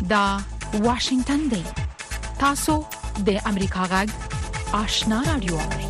دا واشنگتن دی. تاسو د امریکا غږ آشنا رادیو اورئ.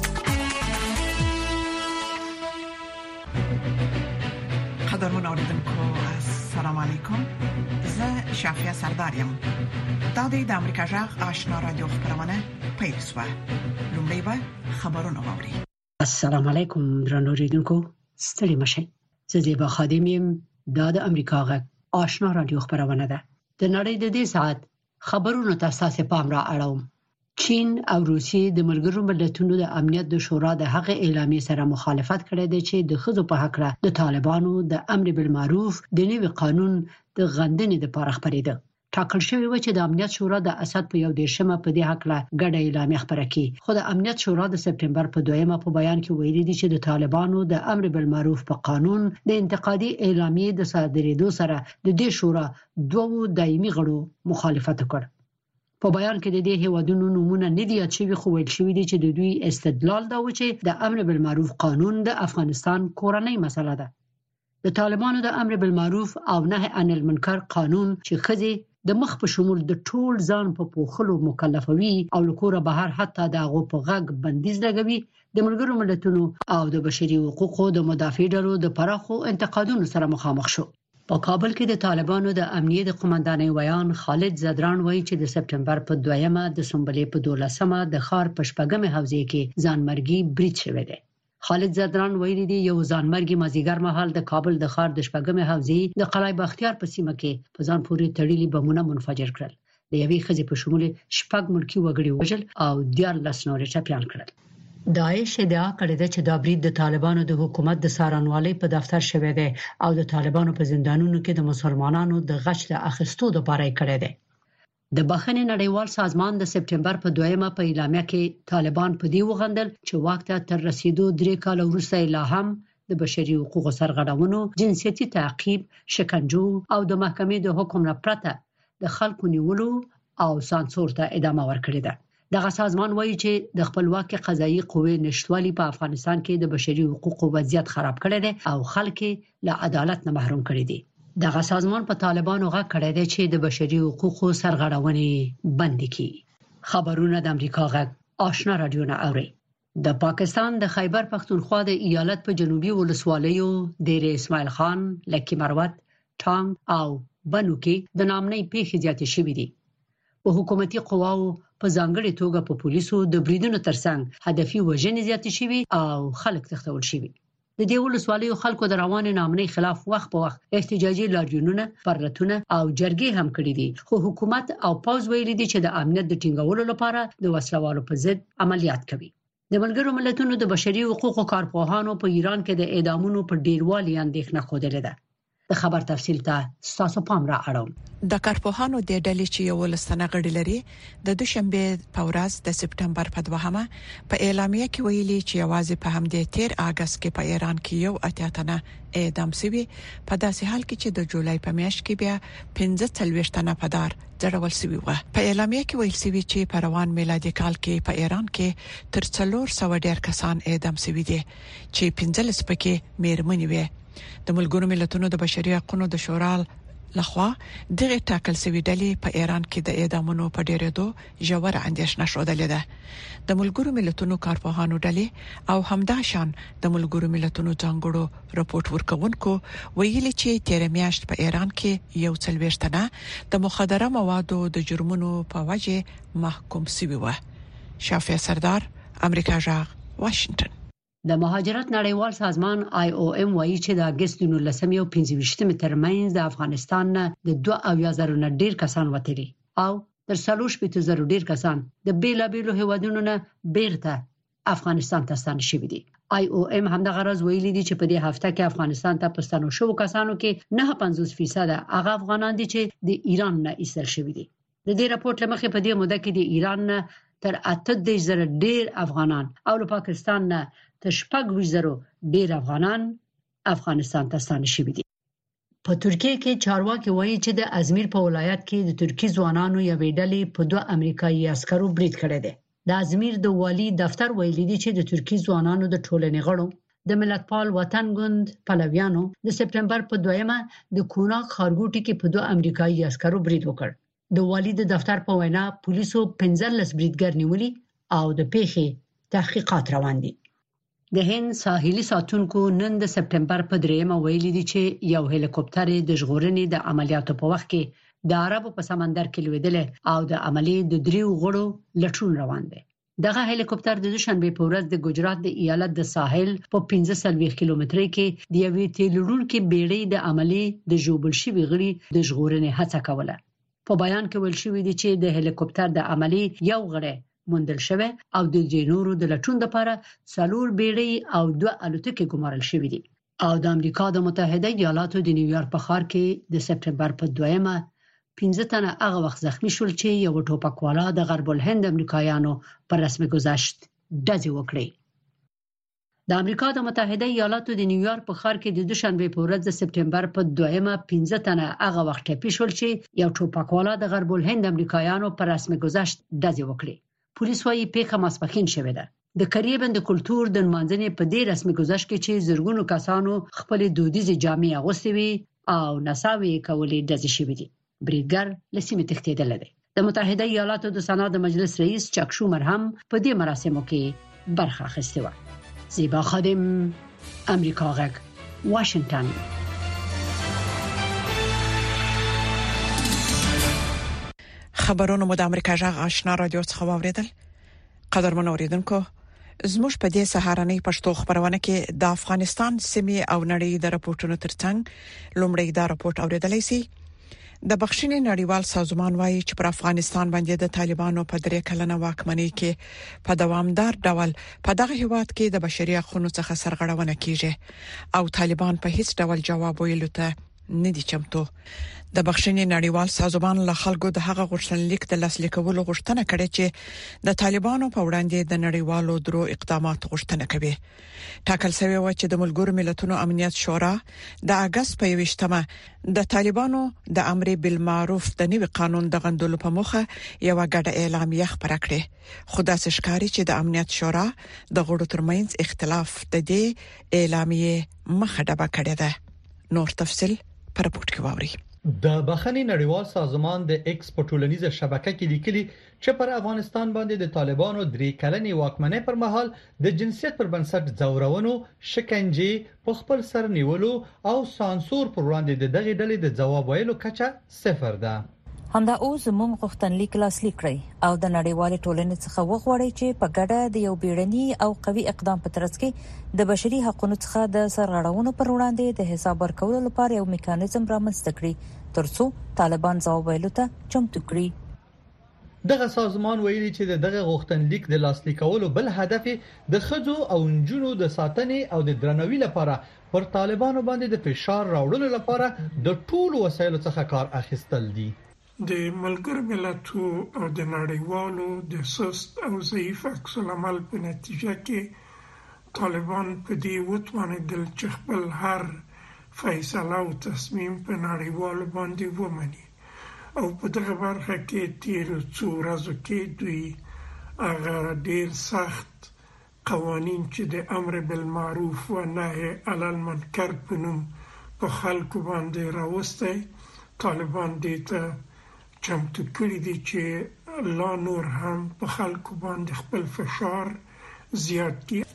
قدرمن اوریدونکو السلام علیکم. زه شافیا سردارم. دا د امریکا غږ آشنا رادیو خبرونه پیل شوه. لومړی به خبرونه واورئ. السلام علیکم درنو اوریدونکو، ستړي مشئ. زه زیبا خادم یم. دا د امریکا غږ آشنا رادیو خبرونه ده. د نړۍ د دې ساعت خبرونو ته تاسو پام را اړوم. چین او روسیې د ملګرو ملتونو د امنیت د شورا د هغه اعلامیې سره مخالفت کړی دی چې د ښځو په حق د طالبانو د امر بالمعروف د نوي قانون د غندنې لپاره خبرېده. ټاکل شوی و چې د امنیت شورا د اسد په 11مه په دې حق له ګډه اعلامیه خبره کړي. خو د امنیت شورا د سپټمبر په 2مه په بیان کې ویلي دي چې د طالبانو د امر بالمعروف په قانون د انتقادي اعلامیې د صادرېدو سره د دې شورا دوه دایمي غړو مخالفت وکړ. په بیان کې د دې هیوادونو نومونه نه دي یاد شوي، خو ویل شوی دی چې د دوی استدلال دا و چې د امر بالمعروف قانون د افغانستان کورنۍ مسله ده. د طالبانو د امر بالمعروف او نهي عن المنکر قانون چې ښځې د مخ په شمول د ټول ځان په پوښلو مکلفوي او لکوره بهر حتی د هغو په غږ بندیز لګوي، د ملګرو ملتونو او د بشري حقوقو د مدافع ډلو د پراخو انتقادونو سره مخامخ شو. په کابل کې د طالبانو د امنیه د قومندانۍ ویان خالد زدران وایي چې د سپټمبر په 2مه د سنبلې په 12مه د ښار په شپږمه حوزې کې ځانمرګي برید شوی دی. خالد زدران ویلي دی یو ځانمرګي مازیګر مهال د کابل د ښار د شپږمه حوزې د قلعه بختیار په سیمه کې په ځان پورې تړلي بمونه منفجر کړل. د یوې ښځې په شمول شپږ ملکي وګړي وژل او 14 نور ټپيان کړل. داعش ادعا کړې ده چې دا برید د طالبانو د حکومت د سارنوالۍ په دفتر شوی دی او د طالبانو په زندانونو کې د مسلمانانو د غچ د اخیستو لپاره کړی دی. د بخښنې نړیوال سازمان د سپټمبر په 2مه په اعلامیه کې طالبان په دې وغندل چې واک ته تر رسیدو 3 کال وروسته لا هم د بشري حقوقو سرغړونو، جنسيتي تعقیب، شکنجو او د محکمې د حکم نه پرته د خلکو نیولو او سانسور ته ادامه ورکړې ده. دغه سازمان وایي چې د خپلواک قضایي قوې نشټوالي په افغانستان کې د بشري حقوقو وضعیت خراب کړی دی او خلک له عدالت نه محروم کړي دي. دغه سازمان په طالبانو غږ کړی دی چې د بشري حقوقو سرغړونې بند کړي. خبرونه د امریکا غږ آشنا رادیو نه اوري. د پاکستان د خیبر پختونخوا د ایالت په جنوبي ولسوالیو ډېر اسماعیل خان، لکی مروت، ټانګ او بنو کې د نامنۍ پیښې زیاتې شوې دي. په حکومتي قواو په ځانګړي توګه په پولیسو د بریدونو ترڅنګ هدفي وژنې زیاتې شوې او خلک تښتول شوي. د دې ولسوالیو خلکو د روانې نامنۍ خلاف وخت په وخت احتجاجي لاریونونه، پرلتونه او جرګې هم کړې دي، خو حکومت او پوځ ویلي دي چې د امنیت د ټینګولو لپاره د وسلوالو په ضد عملیات کوي. د ملګرو ملتونو د بشري حقوقو کارپوهانو په ایران کې د اعدامونو په ډیروالي اندېښنه خوده ده. د خبر تفصیل ته تاسو پام را اړوم. د کارپوهانو د ډلې چې یو لسنه غړي لري د دوشنبه په ورځ د سپټمبر په 2مه په اعلامیه کې ویلي چې یوازې په همدې 13 اگست کې په ایران کې یو اتیاتنه اعدام شوی، په داسې حال کې چې د جولای په میاشت کې بیا 45 تنه په دار ځړول شوی و. په اعلامیه کې ویل شوی چې په روان میلادي کال کې په ایران کې تر 400 ډیر کسان اعدام شوي دي چې 15 پکې میرمنې وي. د ملګرو ملتونو د بشري حقوقو د شورا لخوا دغه ټاکل شوی ډلې په ایران کې د اعدامونو په ډیرېدو ژور اندېښنه شودلې ده. د ملګرو ملتونو کارپوهانو ډلې او همداشان د ملګرو ملتونو ځانګړو راپورټ ورکوونکو ویلي چې تیر میاشت په ایران کې یو 40 تنه د مخدره موادو د جرمونو په وجه محکوم شوي و. شافیا سردار، امریکا غږ، واشنگټن. د مهاجرت نړیوال سازمان IOM وایي چې د اگست 19 او 25 ترمنځ د افغانستان نه د 2,000 نه ډیر کسان وتلي او تر 3,000 ډیر کسان د بیلابیلو هیوادونو نه بیرته افغانستان ته ستانه شوي دي. IOM همدغه راز ویلي دي چې په دې هفته کې افغانستان ته پستانو شو کسانو کې 9.50% هغه افغانان دي چې د ایران نه ایستل شوي دي. د دې راپورټ لمخې په دې موده کې د ایران نه تر 8,000 ډیر افغانان او له پاکستان نه تر 6,000 ډیر افغانان افغانستان ته ستانه شوي دي. په ترکیه کې چارواکي وایي چې د ازمیر په ولایت کې د ترکی ځوانانو یوې ډلې په 2 امریکایي عسکرو برید کړی دی. د ازمیر د والی دفتر ویلي دی چې د ترکی ځوانانو د ټولنې غړو د ملتپال وطن ګوند پلویانو د سپټمبر په 2مه د کوناک خارګوټي کې په 2 امریکایي عسکرو برید وکړ. د والي د دفتر په وینا پولیسو 15 بریدګر نیولي او د پیښې تحقیقات روان دي. د هند ساحلي ساتونکو نن د سپټمبر په 3 ویلي دي چې یو هلیکوپټر د ژغورنې د عملیاتو په وخت کې د عربو په سمندر کې لویدل او د عملیې د 3 غړو لټون روان دي. دغه هلیکوپټر د دوشنبه په ورځ د ګجرات د ایالت د ساحل په 15 کیلومترۍ کې د یوې تیلوړونکو بیړۍ د عملیې د جوبل شوی غړي د ژغورنې هڅه کوله. په بیان کې ویل شوی دی چې د هلیکوپټر د عملیې یو غړی موندل شوی او د جنورو د لټون لپاره 4 بیړۍ او 2 الوتکې ګمارل شوې دي. او د امریکا د متحده ایالاتو د نیویارک په ښار کې د سپټمبر په 2 15 تنه هغه وخت زخمی شول چې یو ټوپکوالا د غرب الهند امریکایانو پر رسمي گذشت ډزې وکړې. د امریکا د متحده ایالاتو د نیویارک په ښار کې د دوشنبه په ورځ د سپټمبر په 2 15 تنه هغه وخت ټپي شول چې یو ټوپکوالا د غرب الهند امریکایانو پر رسمي گذشت ډزې وکړې. پولیس وايي پیښه ماسپښین شوې ده. د کریبن د کلچر د منځنۍ په دې رسمي گذشت کې چې زرګونو کسانو خپل دودیزه جامې اغوستې وي او نڅاوي کولې ډزې شوې دي. بریدګر لسیمه تختیدل دی. د متحده ایالاتو د سنا د مجلس رئیس چک شومر هم په دې مراسمو کې برخه اخیسته و. زیبا خادم، امریکا غږ، واشنگټن. خبرونه مو د امریکا غږ آشنا رادیو څخه واوریدل. قدرمن اوریدونکو، زموږ په دې سهارنۍ پښتو خبرونه کې د افغانستان سیمې او نړۍ د راپورټونو ترڅنګ لومړی دا راپورټ اوریدلای شئ. د بخښنې نړیوال سازمان وايي چې پر افغانستان باندې د طالبانو په 3 کلنه واکمنۍ کې په دوامدار ډول په دغه هیواد کې د بشري حقوقو څخه سرغړونه کیږي او طالبان په هیڅ ډول جواب ویلو ته نه دي چمتو. د بخښنې نړیوال سازمان له خلکو د هغه غوښتنلیک د لاسلیک کولو غوښتنه کړې چې د طالبانو په وړاندې د نړیوالو درو اقدامات غوښتنه کوي. ټاکل شوی و چې د ملګرو ملتونو امنیت شورا د اگست په 21مه د طالبانو د امر بالمعروف د نوي قانون د غندلو په مخه یو غټه اعلامیه خبره کړې. خو دا ښکاري چې د امنیت شورا د غړو ترمنځ اختلاف د دې اعلامیه مخه ډبه کړې ده. نور تفصيل پر راپورټ کې واوري. د بخښنې نړیوال سازمان د ایکس په ټولنیزه شبکه کې لیکلي چې پر افغانستان باندې د طالبانو 3 کلنې واکمنۍ پر مهال د جنسیت پر بنسټ ځورونو، شکنجې، په خپل سر نیولو او سانسور پر وړاندې د دغه ډلې د جواب ویلو کچه 0 ده. همدا اوس موږ غوښتنلیک لاسلیک کړی او د نړیوال ټولنې څخه وغوړی چې په ګډه د یو بیړني او قوي اقدام په ترڅ کې د بشري حقوقو څخه د سرغړونو پر وړاندې د حساب ورکولو لپاره یو میکانیزم رامنځته کړي ترڅو طالبان ځواب ویلو ته چمتو کړي. دغه سازمان ویلي چې دغه غوښتنلیک د لاسلیکولو بل هدف د خځو او نجونو د ساتنې او د درناوي لپاره پر طالبانو باندې د فشار راوړلو لپاره د ټولو وسایلو څخه کار اخیستل دي. د ملګرو ملتونو او د نړیوالو د سست او ضعیف عکس العمل په نتیجه کې طالبان په دې وتوانیدل چې خپل هر فیصله او تصمیم په نړیوالو باندې ومني او په دغه برخه کې تیر څو ورځې کې دوی هغه ډیر سخت قوانین چې د امر بالمعروف و نهی علی المنکر په نوم په خلکو باندې راوستي طالبان دې ته چمتو کړی دي چې لا نور هم په خلکو باندې خپل فشار زیات کړي.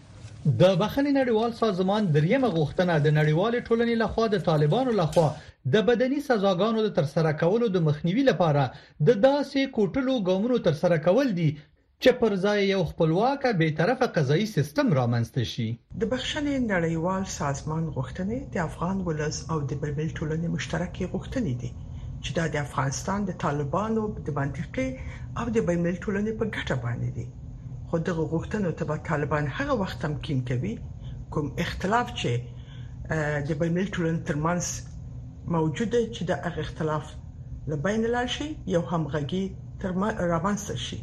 د بخښنې نړیوال سازمان دریمه غوښتنه د نړیوال ټولنې لخوا د طالبانو لخوا د بدني سزاګانو د ترسره کولو د مخنیوي لپاره د داسې کوټلو ګامونو ترسره کول دي چې پر ځای یو خپلواک به طرفه قضایي سیستم رامنځته شي. د بخښنې نړیوال سازمان غوښتنې د افغان ولس او د بلبل ټولنې مشترکې غوښتنې دي چې د افغانستان د طالبانو د منطقي او د بین‌المللي ټولنې په ګټه باندې دي. خو دغه غوښتنو ته طالبان هغه وخت تمکین کوي کوم اختلاف چې د بین‌المللي ټولنې ترمنځ موجود دی چې د هغه اختلاف لبین لاړ شي یو همغږي رامنځته شي.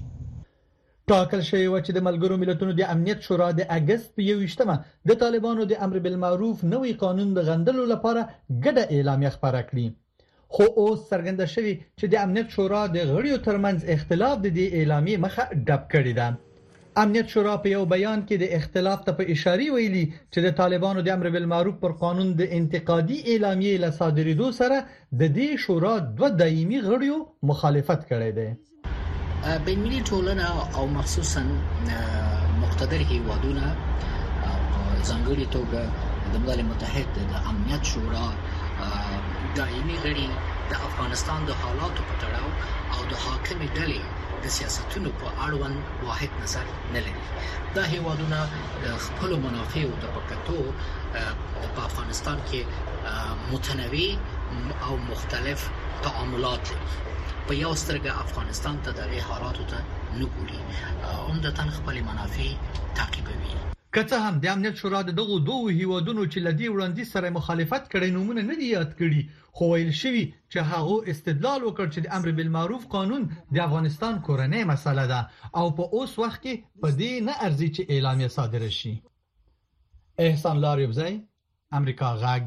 ټاکل شوی و چې د ملګرو ملتونو د امنیت شورا د اگست په 21مه د طالبانو د امر بالمعروف نوي قانون د غندلو لپاره ګډه اعلامیه خبره کړې. خو اوس څرګنده شوی چې د امنیت شورا د غړیو ترمنځ اختلاف د دې اعلامیې مخه ډب کړی ده. امنیت شورا په یو بیان کې د اختلاف ته په اشاره ویلي چې د طالبانو د امر بالمعروف پر قانون د انتقادي اعلامیې له صادرېدو سره د دې شورا دوه دایمي غړیو مخالفت کړی دی. بین‌المللي ټولنه او مخصوصا مقتدر هیوادونه ځانګړي توګه د ملل متحد د امنیت شورا دایمي غړي د افغانستان د حالاتو په تړاو او د حاکمې ډلې د سیاستونو په اړوند واحد نظر نه لري. دا هیوادونه د خپل منافعو د پکتو په افغانستان کې متنوع او مختلف تعاملات لري. په یو سترګه افغانستان ته د حالاتو ته نه ګوري، عمدتاً خپل منافع تعقیبوي. که څه هم د امنیت شورا دغه دوه هیوادونو چې لدی وړاندې سره مخالفت کړي نومونه نه دي یاد کړي، خو ویل شوی چې هغه استدلال وکړ چې د امر بالمعروف قانون د افغانستان کورنۍ مسله ده او په اوس وخت کې په دې نه ارزي چې اعلامیه صادره شي. احسان لاریوبزی، امریکا غږ.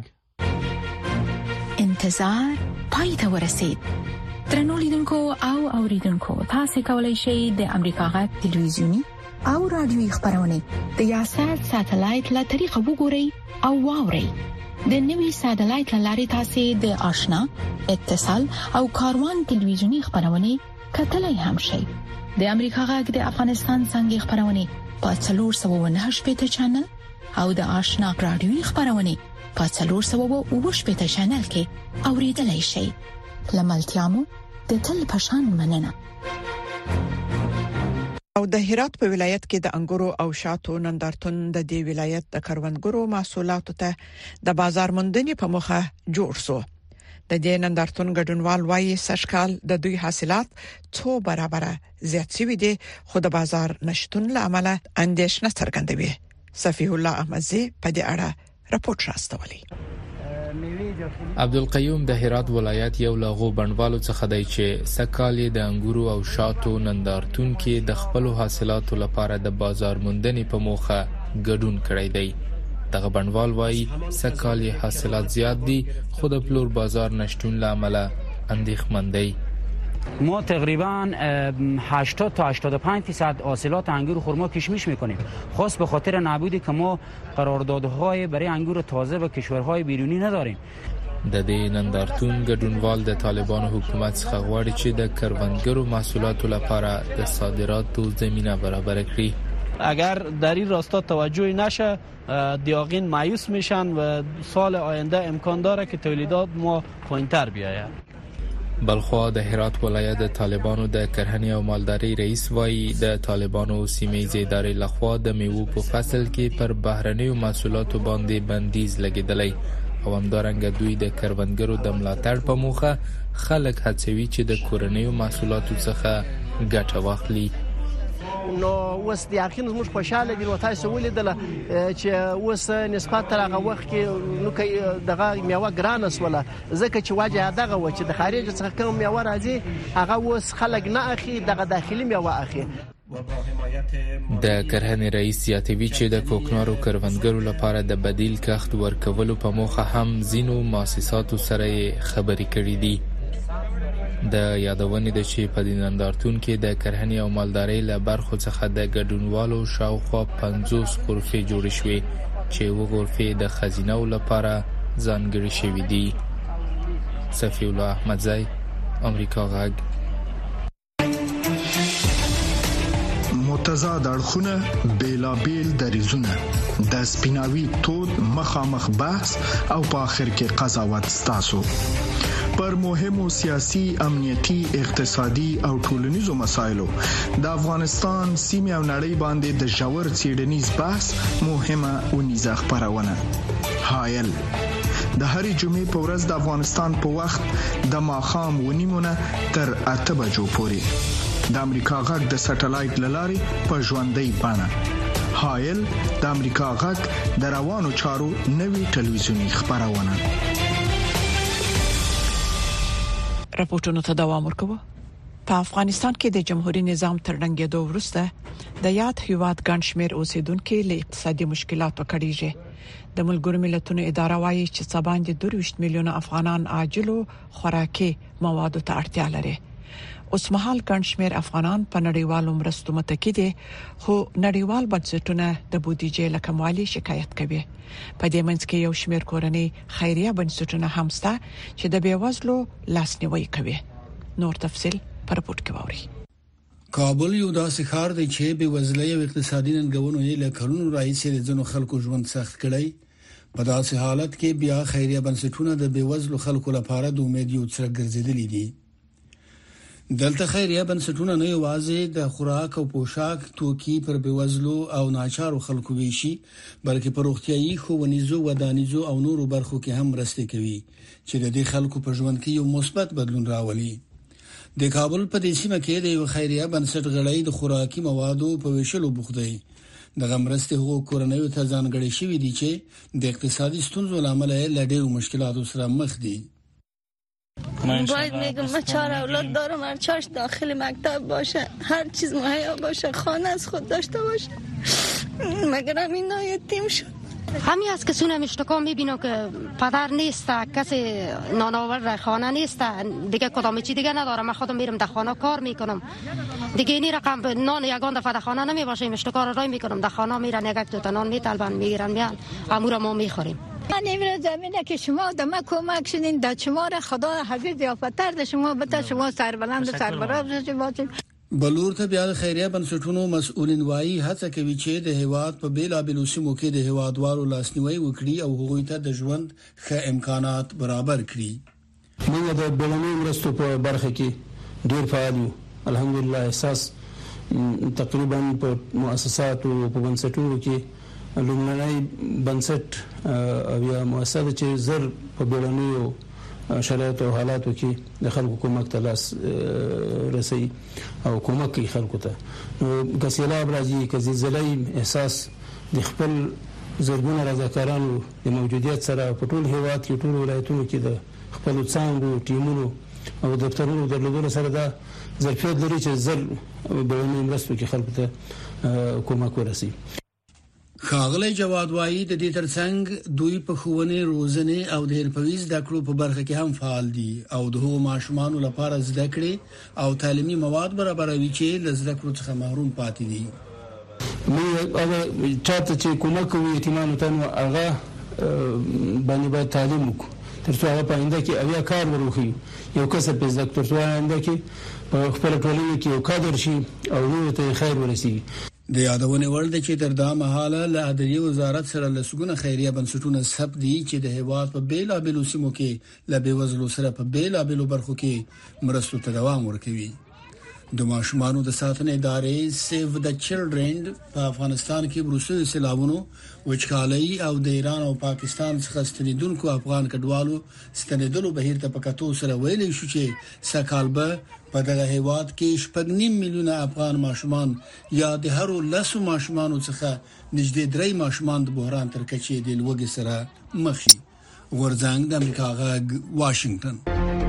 انتظار پای ته ورسید. درنو لیدونکو او اوریدونکو، تاسو کولی شئ د امریکا غږ ټلویزیونی او رادیوي خبرونه د یاشر ساتلایت له طریقو وګورئ او واورئ. د نوي ساتلایت لارې تاسو د آشنا، اتصال او کاروان ټلویزیونی خبرونه کتلای هم شئ. د امریکا غږ د افغانستان څنګه خبرونه په 498 چینل او د آشنا رادیوي خبرونه په 498 چینل کې اوریدلای شئ. لملتيامو د تل پشان مننه. او د هرات په ولایت کې د انګورو او شاتو نندارتون د دې ولایت د کروندګرو محصولاتو ته د بازار موندنې په مخه جوړ شو. د دې نندارتون ګډونوال وايي سشکال د دوی حاصلات 2 برابره زیات شوي دي، خو د بازار نشټون لامل اندېښنه څرګندوي. صفیح الله احمدزی په دې اړه راپور راستولی. عبدالقیوم د هرات ولایت یو لاغو بڼوالو څخه دی چې سکال د انګورو او شاتو نندارتون کې د خپل حاصلاتو لپاره د بازار موندنې په موخه ګډون کړی دی. دغه بڼوال وایي سکال حاصلات زیات دي، خو د پلور بازار نشټون لامل اندېښمن دی. ما تقریبا 80 تا 85% حاصلات انگور خرما کشمش میکنیم، خاص به خاطر نبودی که ما قراردادهای برای انگور تازه و کشورهای بیرونی نداریم. د دې نندارتون ګډونوال د طالبانو حکومت څخه غواړي چې د کروندګرو محصولاتو لپاره د صادراتو زمینه برابر کړي. اگر در این راستا توجه نشه دیاغین مایوس میشن و سال آینده امکان داره که تولیدات ما پایین‌تر بیاید. بلخوا د هرات ولایت د طالبانو د کرهنې او مالدارۍ رئیس وایي د طالبانو سیمې ادارې لخوا د میوو په فصل کې پر بهرنیو محصولاتو باندې بندیز لګیدلی او همدارنګه دوی د کروندګرو د ملاتړ په موخه خلک هڅوي چې د کورنیو محصولاتو څخه ګټه واخلي. نو اوس د یقین موږ خوشاله دي نو تاسو ولیدل چې اوس نسبت تر هغه وخت کې نو کې دغه میوه ګران سوله، ځکه چې وجه دغه و چې د خارج څخه کوم میوه راځي هغه اوس خلک نه اخی، دغه داخلي میوه اخی. د کرهنې رئیس زیاتوي چې د کوکنارو کروندګرو لپاره د بدیل کښت ورکولو په موخه هم ځینو مؤسساتو سره خبرې کړې دي. د یادونې د چې په نندارتون کې د کرهنې او مالدارۍ له برخو څخه د ګډونوالو شاوخوا 50 غرفې جوړې شوې چې و غرفې د خزینو لپاره ځانګړې شوې دي. صفیح الله احمدزی، امریکا غږ. متضاد اړخونه، بیلابیل دریزونه، د سپیناوي تود مخامخ بحث او په آخر کې قضاوت ستاسو پر مهمو سیاسي، امنیتي، اقتصادي او ټولنیزو مسایلو د افغانستان سیمه او نړۍ باندې د ژور څېړنیز بحث مهمه ونیزه خبرونه. حایل د هرې جمعې په ورځ د افغانستان په وخت د ماښام 9:30 تر 8 بجو پورې د امریکا غږ د سټلایټ لارې په ژوندۍ بڼه. حایل د امریکا غږ د روانو چارو نوي ټلویزیونی خبرونه. راپورټونو ته دوام ورکوه. په افغانستان کې د جمهوریت نظام تر ړنګېدو وروسته د یاد هیواد ګڼ شمېر اوسیدونکو له اقتصادي مشکلاتو کړيږي. د ملګرو ملتونو اداره وايي چې څه باندې 22 میلیونه افغانان عاجلو خوراکي موادو ته اړتیا لري. اوس مهال ګڼشمیر افغانان په نړیوالو مرستو متکی دي خو نړیوال بنسټونه د بودیجې لکموالي شکایت کوي. په دې منځ کې یو شمیر کورنۍ خیریه بنسټونه هم شته چې د بیوزلو لاسنیوي کوي. نور تفصیل پر رپورت کې ووري. کابل یو داسې ښار دی چې بیوزلۍ او اقتصادي ننګونو یې له کلونو راهیسې د ځینو خلکو ژوند سخت کړی. په داسې حالت کې بیا خیریه بنسټونه د بیوزلو خلکو لپاره د امید یو څرک ګرځېدلي دي. دلته خیریه بنسټونه نه یوازې د خوراک او پوشاک توکي پر بیوزلو او ناچارو خلکو ویشي بلکې پر روغتيایي ښوونیزو ودانیزو او نورو برخو کې هم مرسته کوي چې د دې خلکو په ژوند کې یو مثبت بدلون راولي. د کابل په دې سیمه کې د یو خیریه بنسټ غړي د خوراکي موادو په ویشلو بوخت دي. د غمرستي حقوق کورنیو ته ځانګړي شوی دي چې د اقتصادي ستونزو لامل له ډېرو مشکلاتو سره مخ دي. باید میگم من 4 اولاد دارم، هر چاش داخل مکتب باشه، هر چیز مهیا باشه، خانه از خود داشته باشه، مگر همین یتیم شد. همین است که سونم اشتکا میبینم که پدر نیست، کسی نانآور خانه نیست، دیگه کدام چی دیگه ندارم. من خودم میرم در خانه کار میکنم دیگه، این رقم نان یگان دفعه در خانه نمیباشه، اشتکا رو رای میکنم در خانه میرن یک دو تا نان میطلبن میگیرن میان امور ما میخوریم. من امروز زمینه که شما دم کمک شدین در شما را خدا حفیظ یافتر ده شما بتا شما سربلند و سربراز باشید. بلور ته بیا خیریه بنسټونو مسؤلین وایي هڅه کوي چې د هیواد په بیلابیلو سیمو کې د هیوادوالو لاسنیوي وکړي او هغوی ته د ژوند ښه امکانات برابر کړي. موږ د بیلابیلو مرستو په برخه کې ډیر فعال یو. الحمدلله احساس تقریبا په مؤسساتو په بنسټونو کې لومړنی بنسټ او یا مؤسسه چې زر په بیلابیلو شرایط او حالاتو کې د خلکو کومک ته لاس رسي او کومک کوي خلکو ته. که سیلاب راځي، که زلزلې، احساس د خپل زرګونه رضاکارانو د موجودیت سره په ټول هیواد کې ټول ولایتونو کې د خپل څانګو ټیمونو او دفترونو درلودلو سره دا ظرفیت لري چې زر بیلابیلو مرستو کې خلکو ته کومک ورسي. خاغلی جواد وایي د دې ترڅنګ دوی په ښوونې، روزنې او د حرفوي زده کړو په برخه کې هم فعال دي او د هغو ماشومانو لپاره زده کړې او تعلیمي مواد برابروي چې له زده کړو څخه محروم پاتې دي. موږ هغه چاته چې کومک کوي یتیمانو ته هغه باندې تعلیم وکړو ترڅو هغه په آینده کې اویا کار وروخي، یو کسب په زده کړو ترڅو آینده کې په خپل ټولنه کې یو کادر شي او نور ته خیر ورسیږي. د یادونې وړ ده چې تر دا مهاله له عدلیې وزارت سره لسګونه خیریه بنسټونه ثبت دي چې د هیواد په بیلابیلو سیمو کې له بیوزلو سره په بیلابیلو برخو کې مرستو ته دوام ورکوي. د ماشومانو د ساتنې ادارې سیو د چلډرن په افغانستان کې وروستي سیلابونو، وچکالۍ او د ایران او پاکستان څخه ستنیدونکو افغان کډوالو ستنیدلو بهیر ته په کتو سره ویلي شو چې سکالبه په دغه هیواد کې 8.5 میلیونه افغان ماشومان یا د هرو لسو ماشومانو څخه نږدې 3 ماشومان د بحران تر کچې د لوږې سره مخ شي. ورځنګ د امریکا غږ واشنگټن.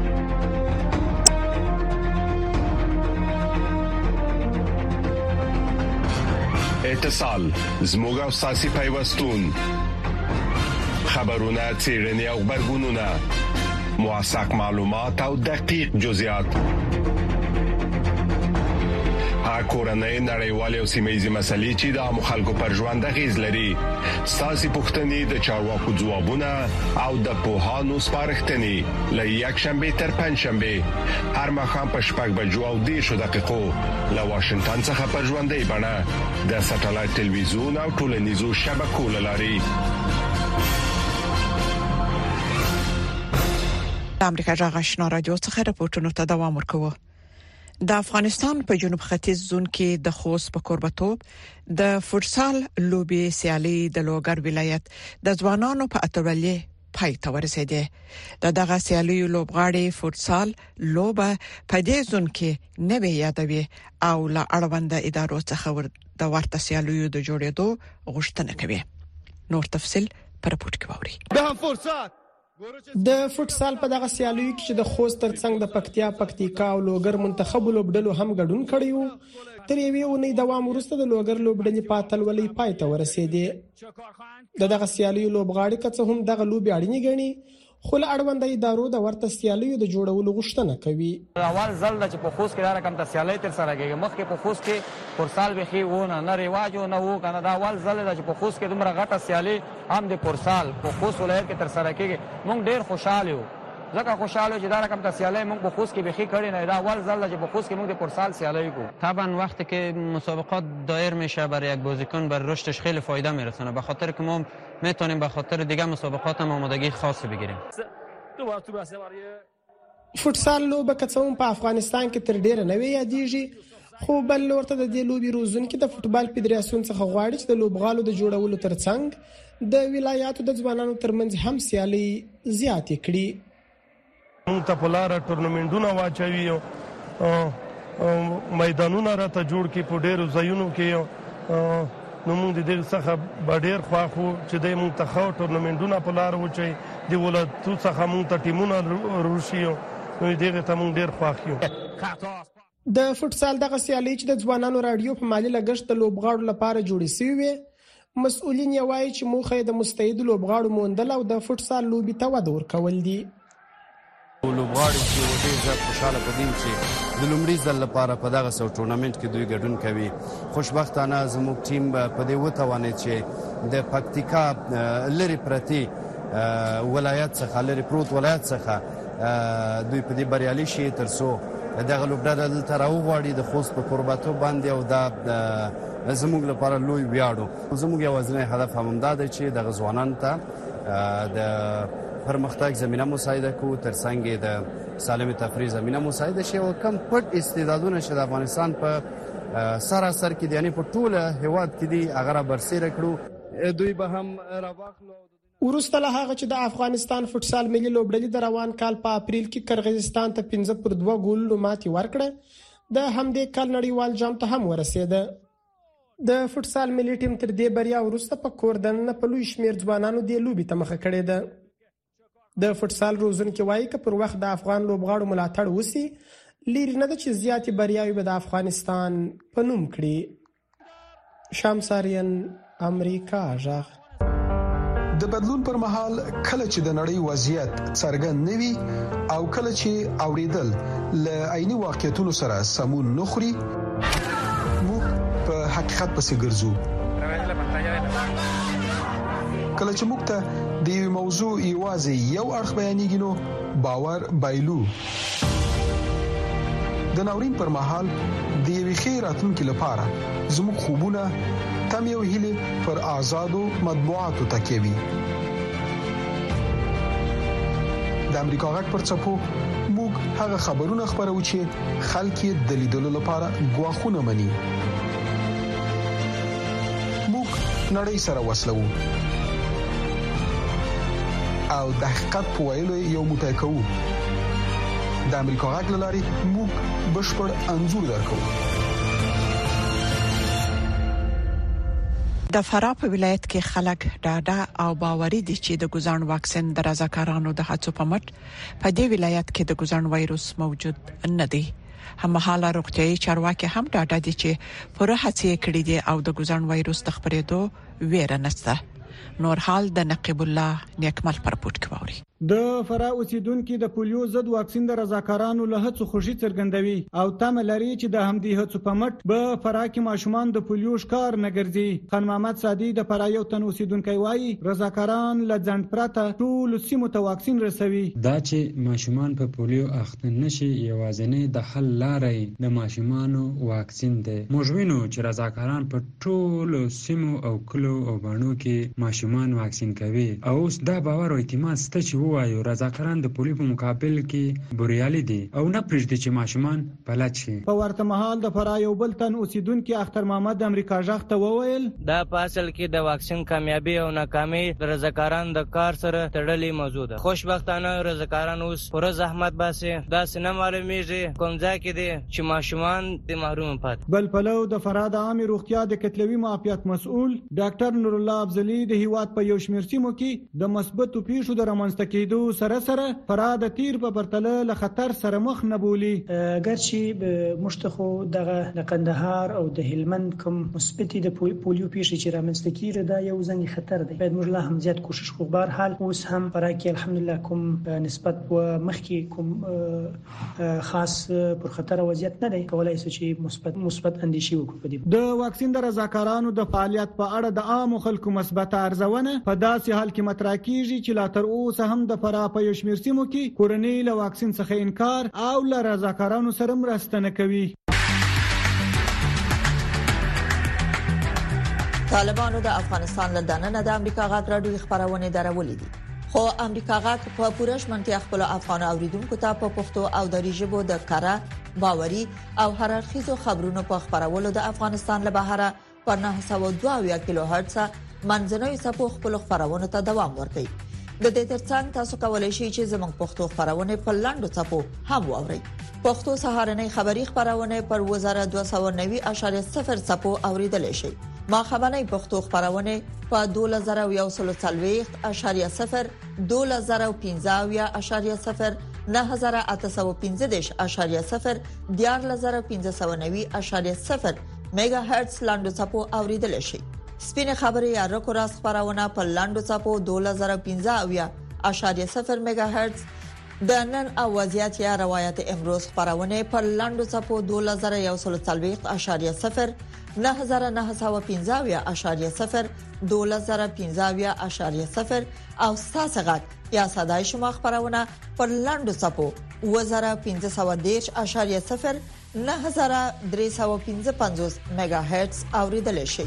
اتصال زموږ او ساسي پیوستون، خبرونه، څېړنې او خبرګونونه، موثق معلومات او دقیق جزئیات، کورنۍ، نړیوالې او سیمه‌ییزې مسلې چې د عامو خلکو پر ژوند اغېز لري. ساسي پوښتنې، د چارواکو ځوابونه او د پوهانو سپارښتنې له یکشنبه تر پنځشنبه هر ماښام په 6:10 له واشنگټن څخه په ژوندۍ بڼه د ساتلایت ټلویزیون او ټولنیزو شبکو له لارې. د امریکا جغ آشنا رادیو څخه راپورټونو ته دوام ورکوي. د افغانستان په جنوب ختیځ زون کې د خوست په کوربتوب د فوتسال لوبي سیالي د لوګر ولایت د ځوانانو په اتلولۍ پای ته ورسېده. دغه سیالي لوبغاړي فوتسال لوبه په دې زون کې نوې یادوي او له اړوند ادارو څخه د ورته سیالیو د جوړېدو غوښتنه کوي. نور تفصيل پر رپورت کې ووري. د فوتسال په دغه سیالیو کې چې د خوست ترڅنګ د پکتیکا او لوګر منتخب لوبډلو هم ګډون کړی وو، تر یوې اونۍ دوام وروسته د لوګر لوبډلې په اتلولۍ پای ته ورسېدې. دغه سیالیو لوبغاړي که څه هم دغه لوبي اړینې ګڼي، خو له اړوند ادارو د ورته سیالیو د جوړولو غوښتنه کوي. اول ځل چې په خوست کې دا رقم د سیالۍ تر سره کېږي. مخکې په خوست کې پرسال بخي ونه نه رواج نه وو کنه. دا اول ځل چې په خوست کې دومره غټه سیالي هم د پرسال په خوست ولایت کې تر سره کېږي. موږ ډېر خوشاله یو. ځکه خوشاله چې دا رقم د سیالۍ موږ په خوست کې بخي کړی نه. دا اول ځل چې په خوست کې موږ د پرسال سیالۍ کو. طبعا وقتی که مسابقات دایر میشه برای یک بازیکن بر رشدش خیلی فایده میرسونه. به خاطر که ما میتونیم به خاطر دیگه مسابقات هم آمادگی خاصی بگیریم. فوتسال لوبه که څه هم په افغانستان کې تر ډیره نوې یادېږي، خو بل ورته د دې لوبې روزونکي د فوتبال فدراسیون څخه غواړي چې د لوبغالو د جوړولو ترڅنګ د ولایاتو د ځوانانو ترمنځ هم سیالي زیاتې کړي. موږ ته په لاره ټورنمنټونه واچوي او میدانونه راته جوړ کړي په ډېرو ځایونو کې. نو موږ د دې څخه ډېر خوښ وو چې د موږ ته ښه ټورنمنټونه په لاره واچوي. د ولایتو څخه موږ ته ټیمونه روشي، نو دغه ته موږ ډېر خوښ یو. د فوتسال دغه سیالي چې د ځوانانو رادیو په مالی لګښت د لوبغاړو لپاره جوړې شوې وي، مسؤلین یې وایي چې موخه یې د مستعد لوبغاړو موندل او د فوتسال لوبې ته وده ورکول دي. لوبغاړي چې ډېر زیات خوشاله پدې چې د لومړي ځل لپاره په دغه سو ټورنمنت کې دوی ګډون کوي. خوشبختانه زموږ ټیم په دې وتوانید چې د پکتیکا لری پرتی ولایت څخه لری پروت ولایت څخه دوی په دې بریالي شي ترڅو دغه لوبډله دلته راوغواړي د خوست په قرباتو باندې. او دا زموږ لپاره لوی ویاړ. زموږ یوازینی هدف هم دا دی چې د ځوانانو ته د پرمختګ زمينه مساعده کو، ترڅنګ د سالم تفریح زمينه مساعده شي او کم پټ استعدادونه چې د افغانستان په سراسر کې یعنی په ټوله هیواد کې دي هغه برسېره کړو. دوی به هم راوخلو. ورسته له هغه چې د افغانستان فوتسال ملي لوبډلې د روان کال په اپریل کې قرغیزستان ته 5-2 ګولونو ماتې ورکړه، د همدې کال نړیوال جام ته هم ورسېده. د فوتسال ملي ټیم تر دې بریا وروسته په کور دننه په لوی شمېر ځوانانو دې لوبې ته مخه کړې ده. د فوتسال روزونکي وایي که پر وخت د افغان لوبغاړو ملاتړ وسی، لري نه ده چې زیاتې بریاوې به د افغانستان په نوم کړي. شامساریان، امریکا غږ. د بدلون پر مهال کله چې د نړۍ وضعیت څرګند نوي او کله چې اوریدل له عیني واقعیتونو سره سمون نخوري، موږ په حقیقت پسې ګرځو. کله چې موږ ته د یو موضوع یوازې یو اړخ بیانېږي نو باور بایلو. د ناورین پر مهال د یوې ښې راتلونکې لپاره زموږ خوبونه تم یو هیله پر آزادو مطبوعاتو تکیه وي. د امریکا غږ پر څپو موږ هغه خبرونه خبرو چې خلک یې د لیدلو لپاره غواخونه مني. موږ نړۍ سره وصلو او د حقیقت په ویلو یو موټی کوو. د امریکا غږ لاري موږ بشپړ انځور درکو. د فراه په ولایت کې خلک ډاډه او باوري دي چې د ګوزان واکسین د رضاکارانو د هڅو په مټ په دې ولایت کې د ګوزان وایروس موجود نه دی. هممهاله روغتيایي چارواکي هم ډاډه دي چې پوره هڅې کړې دي او د ګوزان وایروس د خپرېدو ویره نشته. نور حال د نقیب الله نیکمل پر پورت کوي. د فراه اوسیدونکو د پولیو ضد واکسین د رضاکارانو له هڅو خوشي څرګندوي او تم لري چې د همدې هڅو په مټ به فراه کې ماشومان د پولیو ښکار نه ګرځي. خان محمد سادي د فراه یو تن اوسیدونکو وایي رضاکاران له ځند پرته ټول سیمو ته واکسین رسوي. دا چې ماشومان په پولیو اخته نشي یوازینی د حل لارې د ماشومانو واکسین دی. موږ وینو چې رضاکاران په ټول سیمو او کلو او بڼو کې ماشومان واکسین کوي او اوس دا باور او اعتماد ست چې وایو رضاکاران د پولیو په مقابل کې بریالي دي او نه پرېږدي چې ماشومان بلد شي. په ورته مهال د فراه یو بل تن اوسیدونکو اختر محمد امریکا ژغ ته وویل دا په اصل کې د واکسین کامیابی او ناکامي د رضاکاران د کار سره تړلې موضوع ده. خوشبختانه رضاکاران اوس پر زحمت باسي دا سینه معلومیږي کوم ځای کې دي چې ماشومان د محروم پات. بل پلو د فراه د عامه روغتیا د کتلوي معافیت مسؤل ډاکټر نور الله افضلی د هیواد په یو شمېر سیمو کې د مثبتو پیښو د رامنځته کېدو سره سره فراد تیر په پرتله له خطر سره مخ نه بولی. ګرچې مشتخو دغه قندهار او د هلمند کوم مثبت د پولیو پیښې چې رامنځته کیږي دا یو ځنی خطر دی. باید موږ لا هم زیات کوشش وکړو. بهر حال اوس هم پراکې الحمدلله کوم نسبت و مخکې کوم خاص پر خطر وضعیت نه دی کولای چې مثبت اندیشي وکړو. د واکسین د رضاکارانو د فعالیت په اړه د عام خلکو مثبت ارزونه په داسې حال کې مطرح کیږي چې لا تر اوسه هم د فراه په یو شمېر سیمو کې کورنۍ له واکسین څخه انکار او له رضاکارانو سره مرسته نه کوي. طالبانو د افغانستان له دننه د امریکا غږ راډیو خبرونه درولې دي. خو امریکا غږ په پوره شمنتیا خپل افغان اوریدونکو ته په پښتو او دری ژبه د کاره باوري او هررخیزو خبرونو په خبرولو د افغانستان له بهره په 902 کیلو هرتز منځنوي څپو خپل خبرونه ته دوام ورکوي. د دې ترڅنګ تاسو کولای شئ چې زموږ پښتو خبرونه په لاندو څپو هم واورئ. پښتو سهارنۍ خبری خبرونه پر 1290.0 څپو اوریدل شي. ما خبرنۍ پښتو خبرونه په 2140.0 2015.0 9815.0 14590.0 میگا هرتز لاندو څپو اوریدل شي. سپینه خبري یا رکو راس خبرونه په لاندو څپو 2015.0 میگا هرتز د نن اوازيات یا روایت امروز خبرونه پر لاندو څپو 2140.0 9915.0 2015.0 او ساسغت یا صداي شما خبرونه پر لاندو څپو 1510.0 9355 میگا هرتز اوریدل شي.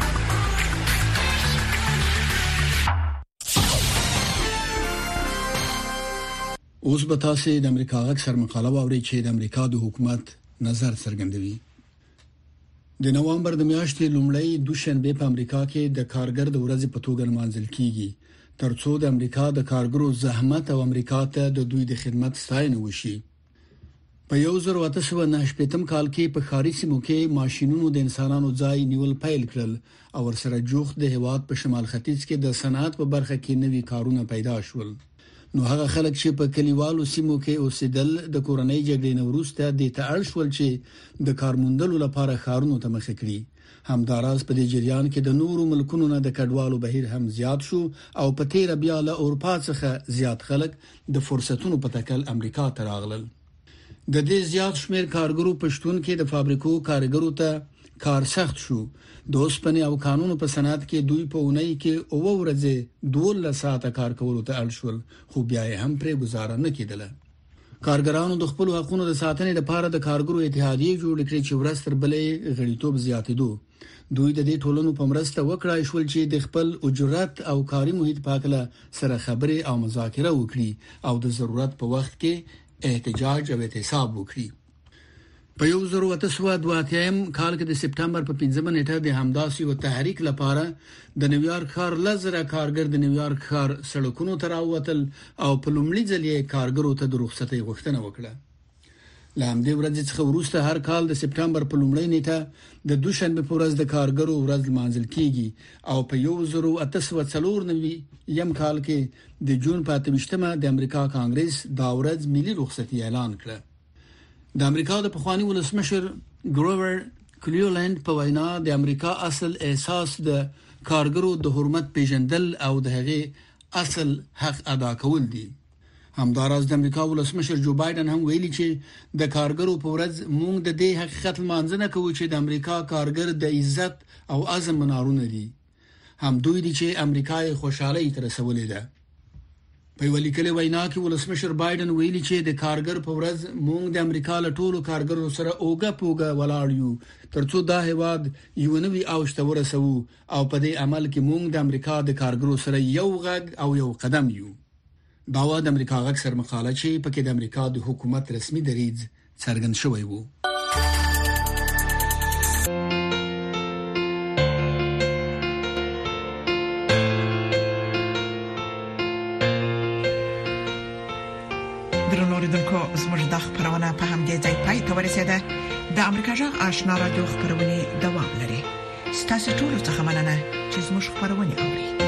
اوس به تاسو د امریکا غږ سره مقاله واورئ چې د امریکا د حکومت نظر څرګندوي. د نوامبر د میاشتې لومړی دوشنبه په امریکا کې د کارګر د ورځې په توګه لمانځل کیږي ترڅو د امریکا د کارګرو زحمت او امریکا ته د دوی د خدمت ستاینه وشي. په 1998 کال کې په خاري سیمو کې ماشينونو د انسانانو ځای نیول پیل کړل او ورسره جوخت د هواد په شمال ختیځ کې د صنعت په برخه کې نوي کارونه پیدا شول. نو هغه خلک چې په کلیوالو سیمو کې اوسېدل د کورنۍ جګړې نه وروسته د تعال شول چې د کارموندلو لپاره خارونو ته مخ کړي. همداراز په دې جریان کې د نورو ملکونو نه د کډوالو بهیر هم زیات شو او په تیر بیا له اروپا څخه زیات خلک د فرصتونو په تکل امریکا ته راغلل. د دې زیات شمیر کارګرو پښتون کې د فابریکو کارګرو ته کار سخت شو. د اوسپنې او قانونو په صنعت کې دوی په اونۍ کې او ورځې 12 ساعته کار کولو ته اړ شول خو بیا هم پرې گزاره نه کېدله. کارګرانو د خپل حقوقو د ساتنې لپاره د کارګرو اتحادیه جوړ کړې چې ورستر بلې غړیتوب زیاتېدو. دوی د دې ټولنو په مرسته وکړای شول چې د خپل اجرت او کاري محیط په اړه سره خبرې او مذاکره وکړي او د ضرورت په وخت کې احتجاج او اعتصاب وکړي. په 1982 کال کې د سپټمبر په 15 نیټه د همداسې یو تحریک لپاره د نیویارک ښار لزر کارګر د نیویارک ښار سړکونو ته راووتل او په لومړي ځل یې کارګرو ته د رخصتۍ غوښتنه وکړه. له همدې ورځې څخه وروسته هر کال د سپټمبر په لومړۍ نیټه د دوشنبه په ورځ د کارګرو ورځ لمانځل کیږي او په 1894 کال کې د جون په 28مه د امریکا کانګرس دا ورځ ملي رخصتي اعلان کړه. د امریکا د پخوانی ولسمشر ګروور کلیولند په وینا د امریکا اصل احساس د کارګرو د حرمت پیژندل او د هغه اصل حق ادا کول دي. همداراز د امریکا ولسمشر جو بایدن هم ویلي چې د کارګرو په ورځ موږ د دې حقیقت مانځنه کوو چې د امریکا کارګر د عزت او عزم منارونه دي. هم دوی دي چې امریکا یې خوشحالي تر رسولې ده. په ولیکلې وینا کې ولسمشر بایدن ویلي چې د کارګر په ورځ موږ د امریکا له ټولو کارګرو سره اوګه پوګه ولاړ یو ترڅو دا هیواد یو نوی اوج ته ورسوو او په دې عمل کې موږ د امریکا د کارګرو سره یو غږ او یو قدم یو. دا و د امریکا غږ سره مقاله چې پکې د امریکا د حکومت رسمي دریځ څرګند شوی وو. درنوریدونکو زموږ د خبرونه په همدې ځای پای ته ورسیده. د امریکا جغ آشنا رادیو خبرونه دوام لري. ستاسو ټول څه مننه چې زموږ خبرونه اوري.